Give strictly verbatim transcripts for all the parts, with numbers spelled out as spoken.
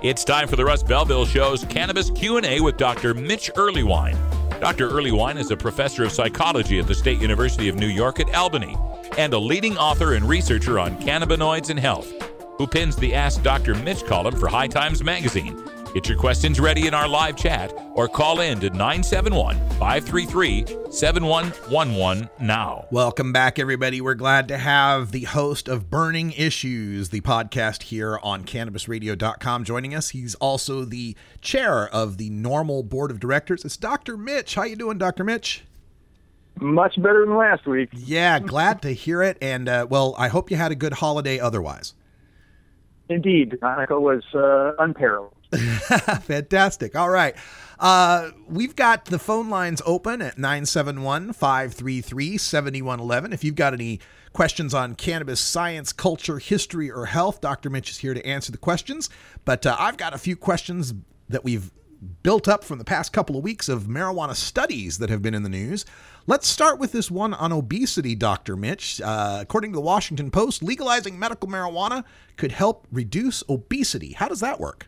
It's time for the Russ Belville Show's Cannabis Q and A with Doctor Mitch Earleywine. Doctor Earleywine is a professor of psychology at the State University of New York at Albany and a leading author and researcher on cannabinoids and health, who pins the Ask Doctor Mitch column for High Times Magazine. Get your questions ready in our live chat or call in to nine seven one, five three three, seven one one one now. Welcome back, everybody. We're glad to have the host of Burning Issues, the podcast here on cannabis radio dot com, joining us. He's also the chair of the Normal Board of Directors. It's Doctor Mitch. How you doing, Doctor Mitch? Much better than last week. Yeah, glad to hear it. And, uh, well, I hope you had a good holiday otherwise. Indeed. Hanukkah was uh, unparalleled. Fantastic. All right. Uh, we've got the phone lines open at nine seven one, five three three, seven one one one. If you've got any questions on cannabis science, culture, history, or health, Doctor Mitch is here to answer the questions. But uh, I've got a few questions that we've built up from the past couple of weeks of marijuana studies that have been in the news. Let's start with this one on obesity, Doctor Mitch. Uh, according to the Washington Post, legalizing medical marijuana could help reduce obesity. How does that work?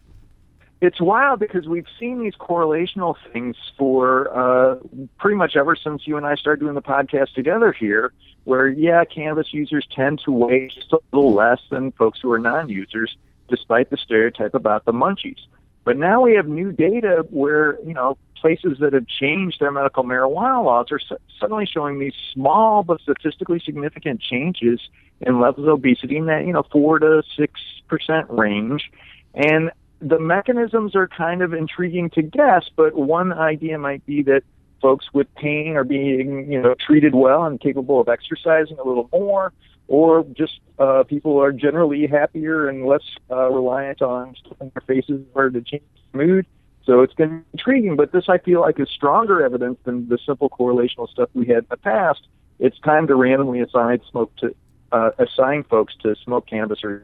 It's wild because we've seen these correlational things for uh, pretty much ever since you and I started doing the podcast together here, where, yeah, cannabis users tend to weigh just a little less than folks who are non-users, despite the stereotype about the munchies. But now we have new data where, you know, places that have changed their medical marijuana laws are su- suddenly showing these small but statistically significant changes in levels of obesity in that, you know, four to six percent range. And the mechanisms are kind of intriguing to guess, but one idea might be that folks with pain are being, you know, treated well and capable of exercising a little more, or just uh, people are generally happier and less uh, reliant on stuffing their faces in order to change their mood. So it's been intriguing, but this I feel like is stronger evidence than the simple correlational stuff we had in the past. It's time to randomly assign smoke to uh, assign folks to smoke cannabis or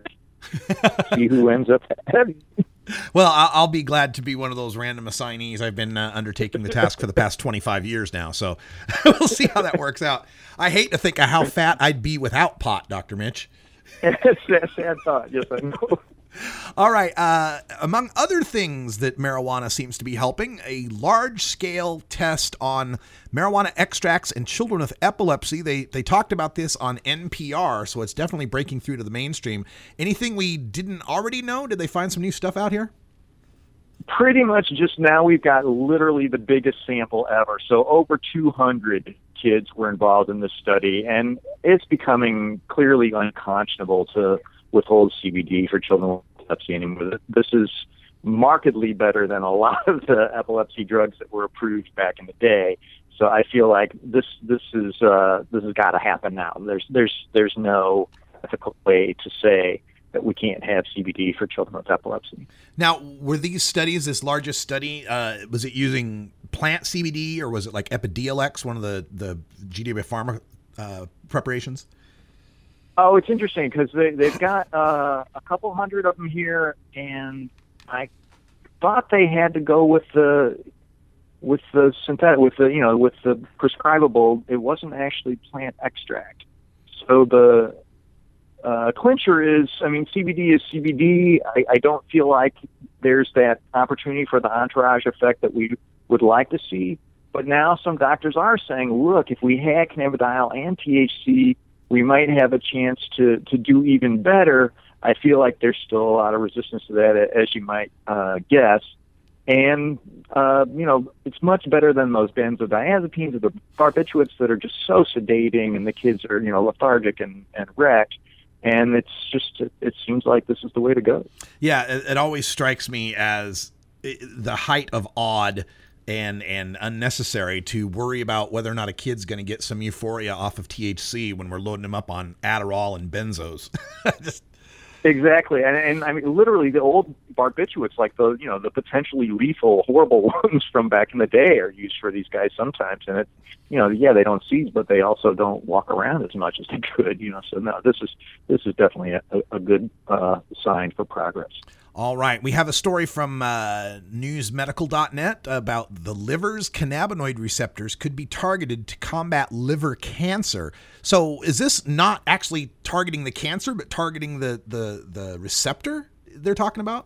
see who ends up heavy. Well, I'll be glad to be one of those random assignees. I've been uh, undertaking the task for the past twenty-five years now, so we'll see how that works out. I hate to think of how fat I'd be without pot, Doctor Mitch. It's a sad thought, yes, I know. All right. Uh, among other things that marijuana seems to be helping, a large-scale test on marijuana extracts in children with epilepsy. They they talked about this on N P R, so it's definitely breaking through to the mainstream. Anything we didn't already know? Did they find some new stuff out here? Pretty much just now we've got literally the biggest sample ever. So over two hundred kids were involved in this study, and it's becoming clearly unconscionable to withhold C B D for children with epilepsy anymore. This is markedly better than a lot of the epilepsy drugs that were approved back in the day. So I feel like this this is uh, this has got to happen now. There's there's there's no ethical way to say that we can't have C B D for children with epilepsy. Now, were these studies, this largest study, uh, was it using plant C B D or was it like Epidiolex, one of the the G W Pharma uh, preparations? Oh, it's interesting because they, they've got uh, a couple hundred of them here, and I thought they had to go with the with the synthetic, with the you know, with the prescribable. It wasn't actually plant extract. So the uh, clincher is, I mean, C B D is C B D. I, I don't feel like there's that opportunity for the entourage effect that we would like to see. But now some doctors are saying, look, if we had cannabidiol and T H C, we might have a chance to, to do even better. I feel like there's still a lot of resistance to that, as you might uh, guess. And, uh, you know, it's much better than those benzodiazepines or the barbiturates that are just so sedating and the kids are, you know, lethargic and, and wrecked. And it's just, it, it seems like this is the way to go. Yeah, it, it always strikes me as the height of odd and and unnecessary to worry about whether or not a kid's going to get some euphoria off of T H C when we're loading them up on Adderall and benzos. Just... Exactly, and, and I mean, literally, the old barbiturates, like the you know the potentially lethal, horrible ones from back in the day, are used for these guys sometimes. And it, you know, yeah, they don't seize, but they also don't walk around as much as they could. You know, so no, this is this is definitely a, a good uh, sign for progress. All right. We have a story from uh, news medical dot net about the liver's cannabinoid receptors could be targeted to combat liver cancer. So is this not actually targeting the cancer, but targeting the, the, the receptor they're talking about?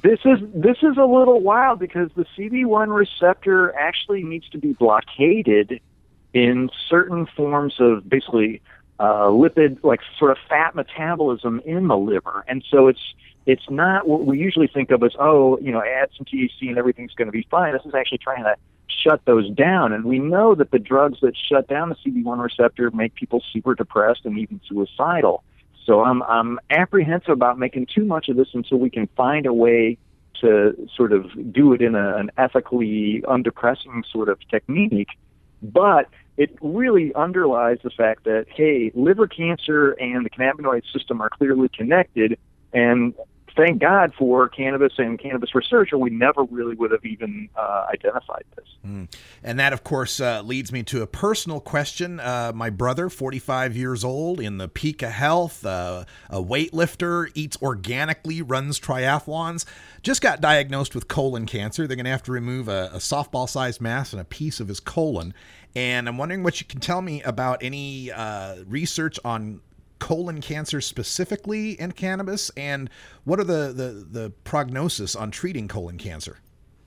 This is this is a little wild because the C B one receptor actually needs to be blockaded in certain forms of basically uh, lipid, like sort of fat metabolism in the liver, and so it's it's not what we usually think of as, oh, you know, add some T H C and everything's going to be fine. This is actually trying to shut those down, and we know that the drugs that shut down the C B one receptor make people super depressed and even suicidal. So I'm I'm apprehensive about making too much of this until we can find a way to sort of do it in a, an ethically undepressing sort of technique. But it really underlies the fact that, hey, liver cancer and the cannabinoid system are clearly connected, and thank God for cannabis and cannabis research, or we never really would have even uh, identified this. Mm. And that, of course, uh, leads me to a personal question. Uh, my brother, forty-five years old, in the peak of health, uh, a weightlifter, eats organically, runs triathlons, just got diagnosed with colon cancer. They're going to have to remove a, a softball-sized mass and a piece of his colon. And I'm wondering what you can tell me about any uh, research on colon cancer specifically in cannabis, and what are the, the, the prognosis on treating colon cancer?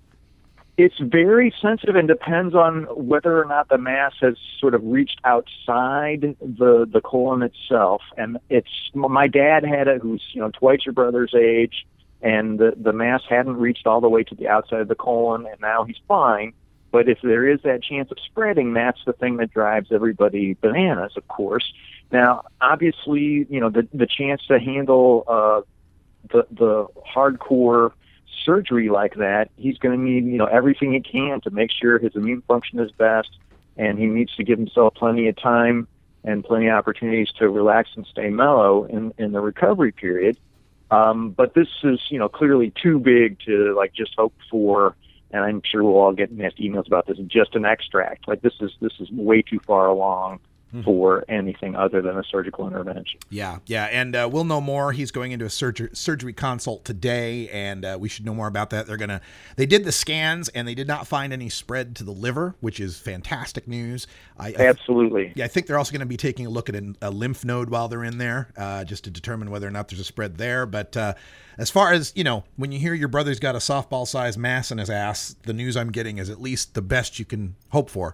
It's very sensitive and depends on whether or not the mass has sort of reached outside the, the colon itself. And it's, my dad had it, who's, you know, twice your brother's age, and the, the mass hadn't reached all the way to the outside of the colon, and now he's fine. But if there is that chance of spreading, that's the thing that drives everybody bananas, of course. Now, obviously, you know, the the chance to handle uh, the the hardcore surgery like that, he's going to need, you know, everything he can to make sure his immune function is best, and he needs to give himself plenty of time and plenty of opportunities to relax and stay mellow in, in the recovery period. Um, but this is, you know, clearly too big to, like, just hope for, and I'm sure we'll all get nasty emails about this, just an extract. Like, this is this is way too far along for anything other than a surgical intervention. Yeah, yeah, and uh, we'll know more. He's going into a surgery surgery consult today, and uh, we should know more about that. They're gonna. They did the scans, and they did not find any spread to the liver, which is fantastic news. I, I Absolutely. Yeah, I think they're also going to be taking a look at a, a lymph node while they're in there, uh, just to determine whether or not there's a spread there. But uh, as far as, you know, when you hear your brother's got a softball-sized mass in his ass, the news I'm getting is at least the best you can hope for.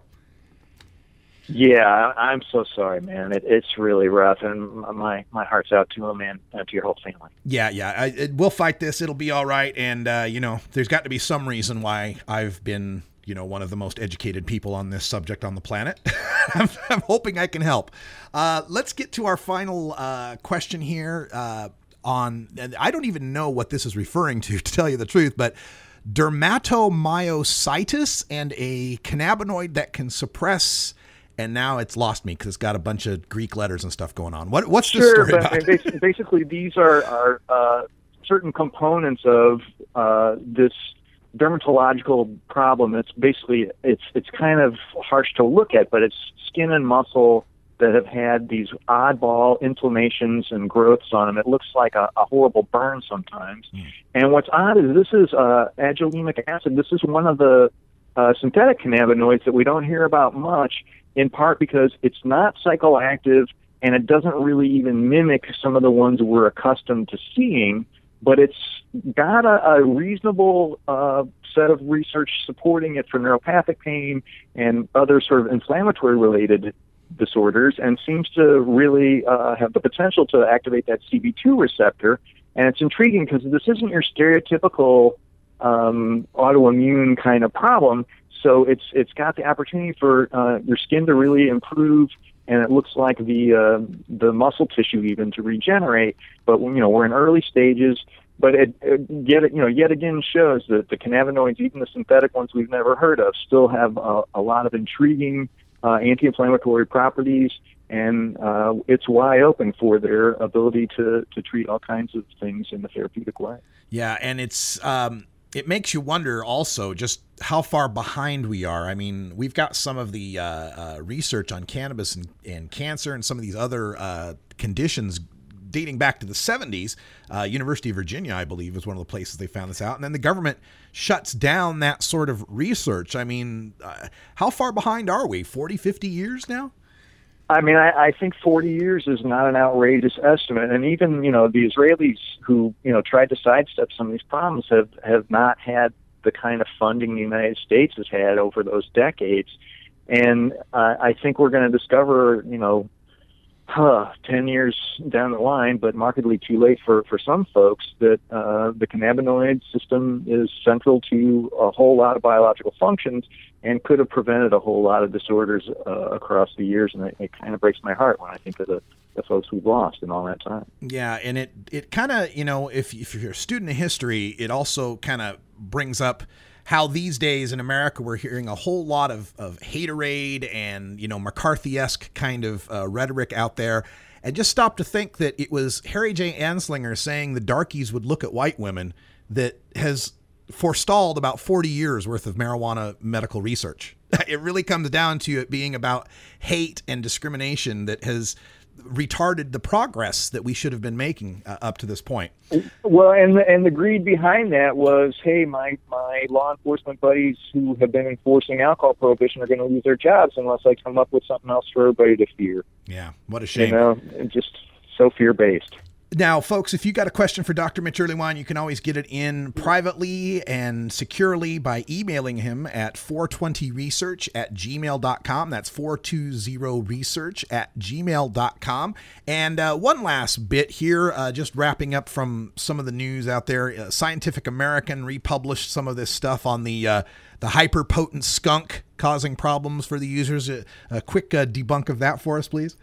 Yeah, I'm so sorry, man. It, it's really rough, and my, my heart's out to him and uh, to your whole family. Yeah, yeah. I, it, we'll fight this. It'll be all right. And, uh, you know, there's got to be some reason why I've been, you know, one of the most educated people on this subject on the planet. I'm, I'm hoping I can help. Uh, let's get to our final uh, question here uh, on, I don't even know what this is referring to, to tell you the truth, but dermatomyositis and a cannabinoid that can suppress. And now it's lost me because it's got a bunch of Greek letters and stuff going on. What, what's sure, the story but about? Basically, basically, these are, are uh, certain components of uh, this dermatological problem. It's basically, it's it's kind of harsh to look at, but it's skin and muscle that have had these oddball inflammations and growths on them. It looks like a, a horrible burn sometimes. Mm. And what's odd is this is uh, agolemic acid. This is one of the uh, synthetic cannabinoids that we don't hear about much, in part because it's not psychoactive and it doesn't really even mimic some of the ones we're accustomed to seeing, but it's got a, a reasonable uh, set of research supporting it for neuropathic pain and other sort of inflammatory-related disorders, and seems to really uh, have the potential to activate that C B two receptor. And it's intriguing because this isn't your stereotypical um, autoimmune kind of problem. So it's it's got the opportunity for uh, your skin to really improve, and it looks like the uh, the muscle tissue even to regenerate. But you know, we're in early stages. But it, it yet you know yet again shows that the cannabinoids, even the synthetic ones we've never heard of, still have a, a lot of intriguing uh, anti-inflammatory properties, and uh, it's wide open for their ability to to treat all kinds of things in a therapeutic way. Yeah, and it's. Um... It makes you wonder also just how far behind we are. I mean, we've got some of the uh, uh, research on cannabis and, and cancer and some of these other uh, conditions dating back to the seventies. Uh, University of Virginia, I believe, is one of the places they found this out. And then the government shuts down that sort of research. I mean, uh, how far behind are we? forty, fifty years now? I mean, I, I think forty years is not an outrageous estimate. And even, you know, the Israelis who, you know, tried to sidestep some of these problems have, have not had the kind of funding the United States has had over those decades. And uh, I think we're going to discover, you know, huh, ten years down the line, but markedly too late for, for some folks, that uh, the cannabinoid system is central to a whole lot of biological functions and could have prevented a whole lot of disorders uh, across the years. And it, it kind of breaks my heart when I think of the, the folks we've lost in all that time. Yeah, and it, it kind of, you know, if, if you're a student of history, it also kind of brings up how these days in America we're hearing a whole lot of, of haterade and, you know, McCarthy-esque kind of uh, rhetoric out there. And just stop to think that it was Harry J. Anslinger saying the darkies would look at white women that has forestalled about forty years worth of marijuana medical research. It really comes down to it being about hate and discrimination that has retarded the progress that we should have been making uh, up to this point. Well, and the, and the greed behind that was, hey, my, my law enforcement buddies who have been enforcing alcohol prohibition are going to lose their jobs unless I come up with something else for everybody to fear. Yeah, what a shame. You know, just so fear-based. Now, folks, if you got a question for Doctor Mitch Earleywine, you can always get it in privately and securely by emailing him at four twenty research at gmail dot com. That's four twenty research at gmail dot com. And uh, one last bit here, uh, just wrapping up from some of the news out there. Uh, Scientific American republished some of this stuff on the uh, the hyper-potent skunk causing problems for the users. A, a quick uh, debunk of that for us, please.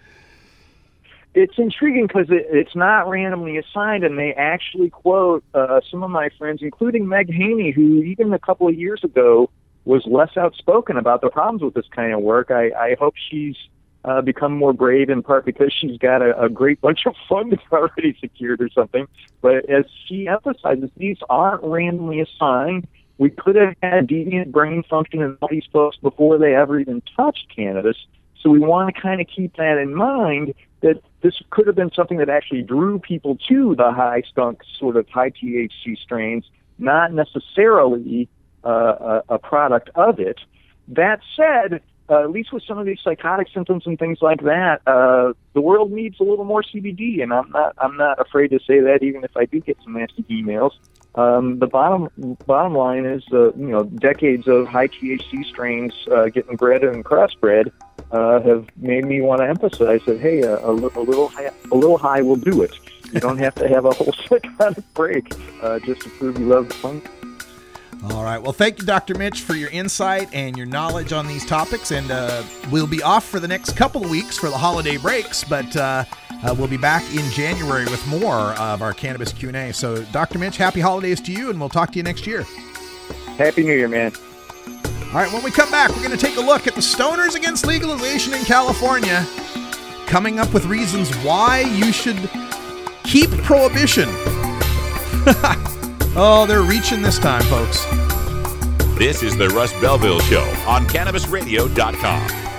It's intriguing because it, it's not randomly assigned, and they actually quote uh, some of my friends, including Meg Haney, who even a couple of years ago was less outspoken about the problems with this kind of work. I, I hope she's uh, become more brave, in part because she's got a, a great bunch of funding already secured or something. But as she emphasizes, these aren't randomly assigned. We could have had deviant brain function in all these folks before they ever even touched cannabis. So we want to kind of keep that in mind, that this could have been something that actually drew people to the high skunk, sort of high T H C strains, not necessarily uh, a, a product of it. That said, uh, at least with some of these psychotic symptoms and things like that, uh, the world needs a little more C B D, and I'm not I'm not afraid to say that, even if I do get some nasty emails. Um, the bottom bottom line is, uh, you know, decades of high T H C strains uh, getting bred and crossbred uh, have made me want to emphasize that, hey, a, a, a little high, a little high will do it. You don't have to have a whole psychotic break uh, just to prove you love the fun. All right. Well, thank you, Doctor Mitch, for your insight and your knowledge on these topics. And uh, we'll be off for the next couple of weeks for the holiday breaks, but uh, uh, we'll be back in January with more of our Cannabis Q and A. So, Doctor Mitch, happy holidays to you, and we'll talk to you next year. Happy New Year, man. All right. When we come back, we're going to take a look at the Stoners Against Legalization in California, coming up with reasons why you should keep prohibition. Oh, they're reaching this time, folks. This is the Russ Belville Show on Cannabis Radio dot com.